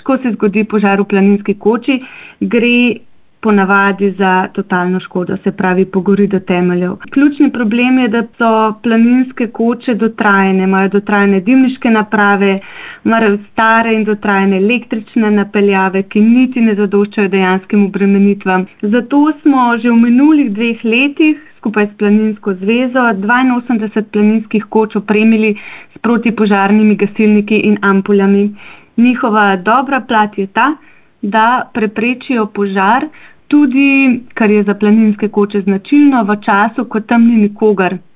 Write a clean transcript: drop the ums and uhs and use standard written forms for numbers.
ko se zgodi požar v planinski koči, gre ponavadi za totalno škodo, se pravi pogori do temeljev. Ključni problem je, da so planinske koče dotrajane, imajo dotrajane dimniške naprave, imajo stare in dotrajane električne napeljave, ki niti ne zadoščajo dejanskim obremenitvam. Zato smo že v minulih 2 letih skupaj s Planinsko zvezo 82 planinskih koč opremili s protipožarnimi gasilniki in ampuljami. Njihova dobra plat je ta, da preprečijo požar, tudi, kar je za planinske koče značilno, v času, ko tam ni nikogar.